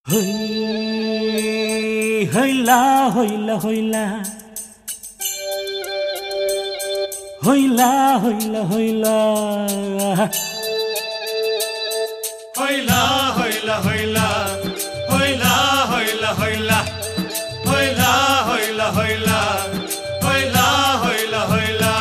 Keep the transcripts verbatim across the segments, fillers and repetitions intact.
Hoila, hoila, hoila. Hoila, hoila, hoila. Hoila, hoila, hoila. Hoila, hoila, hoila. Hoila, hoila, hoila. Hoila, hoila, hoila.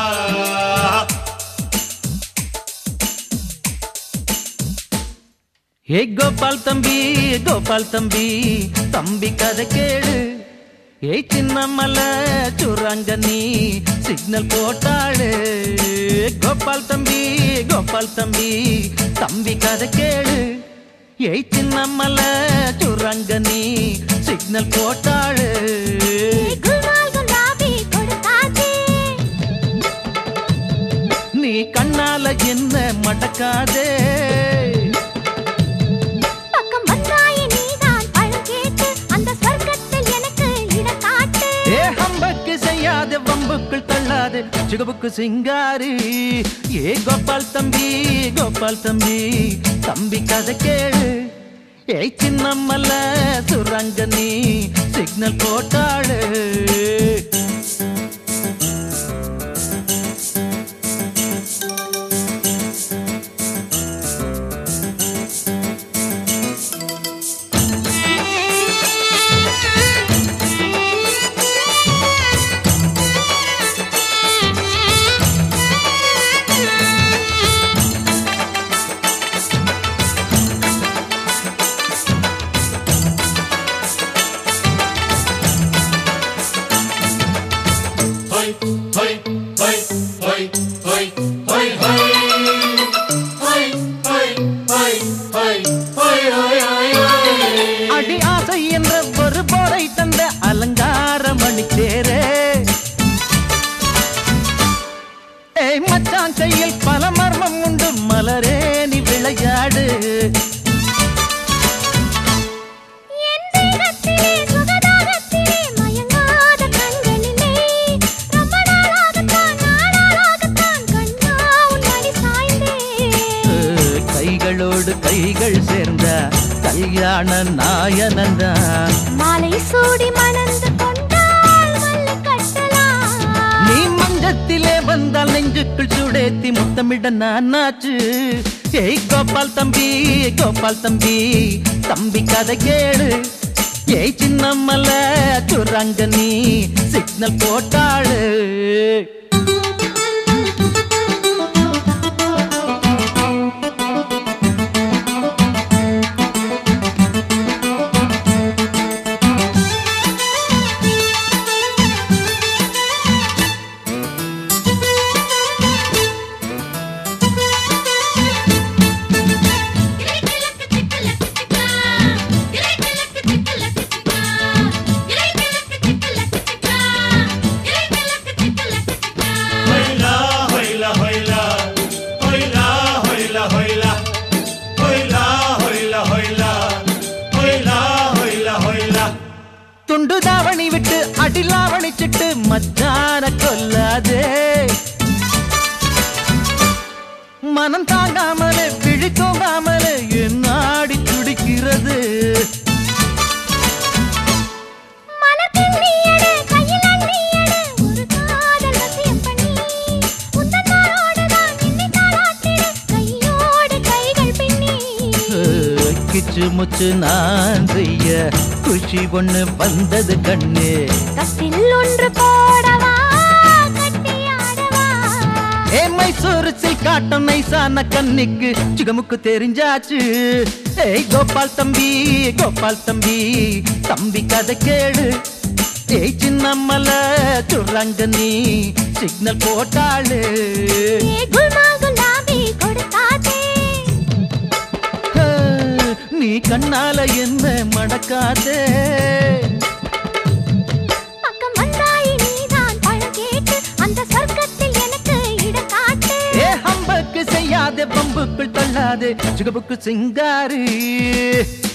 Hey Gopal Thambi, Gopal Thambi, Thambi kada kelu. Hey Chinnamala Churangani, signal potale. Gopal Thambi, Gopal Thambi, Thambi kada kelu. Hey Chinnamala Churangani, signal potale. Gulmal gulabi kodukade. Nee kannala enna madakade. வம்புக்குள் தள்ளாது சிகப்புக்கு சிங்காரி ஏ கோபால் தம்பி கோபால் தம்பி தம்பி கதை கேளு ஏய் சின்னம்மல்ல சுரங்கனி signal போட்டாளு அடி ஆசை என்ற ஒரு போரை தந்த அலங்கார மணி தேரே ஏய் மச்சான் கையில் பல மர்மம் உண்டு மலரே நீ விளையாடு கைகளோடு கைகள் சேர்ந்த கல்யாண நாயனந்தா மாலை சூடி மணந்து கொண்டால் வல்ல கட்டலாம் நீ மஞ்சத்திலே வந்தால் நெஞ்சுக்குள் சுடேத்தி முத்தமிட நானாச்சு ஏய் கோபால் தம்பி கோபால் தம்பி தம்பி கதை கேளு ஏய் சின்னம்மல சுரங்கனி சிக்னல் போட்டாளு துண்டு தாவணி விட்டு அடிலாவணி சிட்டு மச்சான கொல்லாதே மனம் தாங்காமலே விழி தூங்காமலே என் நாடி துடிக்கிறது கிச்சு முச்சு நான் செய்ய குஷி ஒண்ணு வந்தது கண்ணு கட்டில் ஒன்று போடவா கட்டியாடவா ஏ மைசூர் சில்க் காட்டம் நைசான கண்ணிக்கு சிகமுக்கு தெரிஞ்சாச்சு ஏய் கோபால் தம்பி கோபால் தம்பி தம்பி கதை கேளு ஏய் சின்னம்மல சுரங்கனி சிக்னல் போட்டாளு நீ கண்ணால என்ன மடக்காதே பக்கம் வந்தாய் நீதான் பழம் கேட்டு அந்த சொர்க்கத்தில் எனக்கு இடம் காட்டு ஏ ஹம்பக்கு செய்யாதே பம்புக்குள் தள்ளாதே சிகப்புக்கு சிங்காரி